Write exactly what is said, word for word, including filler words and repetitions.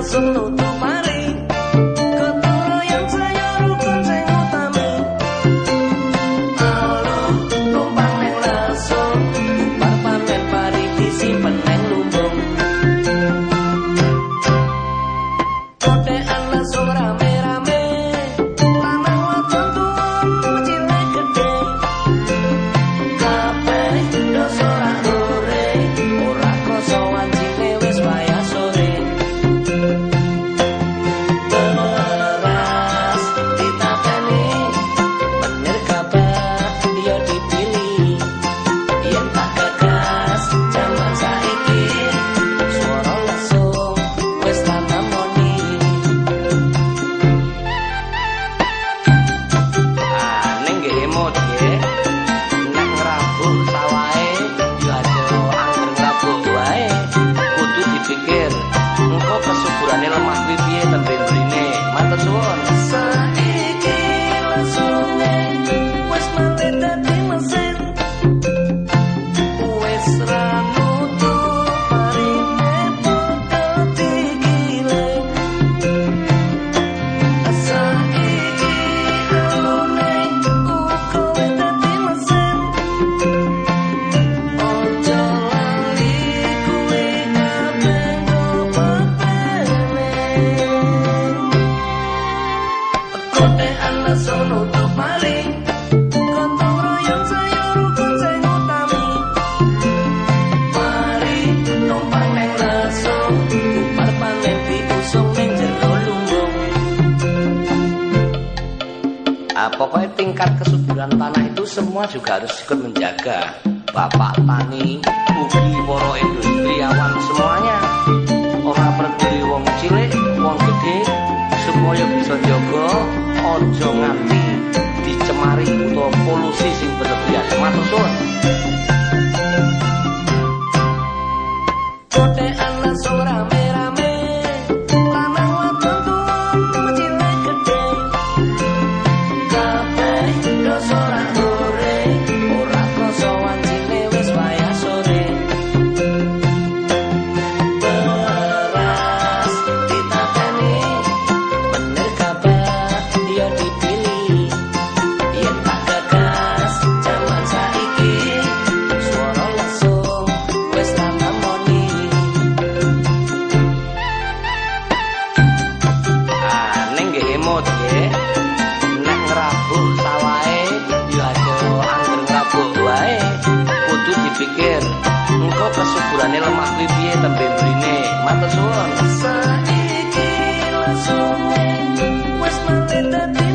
langsung nutup mari ketara yang saya rukun sing utami alo numpang neng langsung bar panen pari disimpen neng lumbung kodean langsung rame-rame lanang wadon tuwon cilik gede kabeh dosa ora ore ora krasa wancine wis wayah sore beras ditakani bener kabeh yo dipilih yen tak gagas jaman saiki swara langsung wis tak namoni ah ning nggih emot nggih nek ngrabuh sawahe yo aja angger ngrabuh wae kudu dipikir engko kesuburane lemah piye tembe mrene matur suwun saiki langsung wis mati dadi mesin wis ra nutup marine padha digiling saiki alune uga wis dadi mesin ojo lali kuwi kabeh ngopene kodean langsung nutup maling gotong royong saya rukun sing utami mari numpang neng langsung bar panen diusung ning jero lumbung ah pokoknya tingkat kesuburan tanah itu semua juga harus ikut menjaga bapak tani ugi para industriawan semuanya ora peduli wong cilik wong gede supaya bisa jaga aja nganti dicemari utawa polusi sing berlebihan matur suwun kodean langsung rame-rame lanang wadon tuwon cilik gede kabeh dosa ora ore ora krasa wancine wis wayah sore beras ditakani bener kabeh yo dipilih yen tak gagas jaman saiki swara langsung wis tak namoni ah ning nggih emot nggih nek ngrabuh sawahe yo aja angger ngrabuh wae kudu dipikir engko kesuburane lemah piye tembe mrene matur suwun saiki langsung wis mati dadi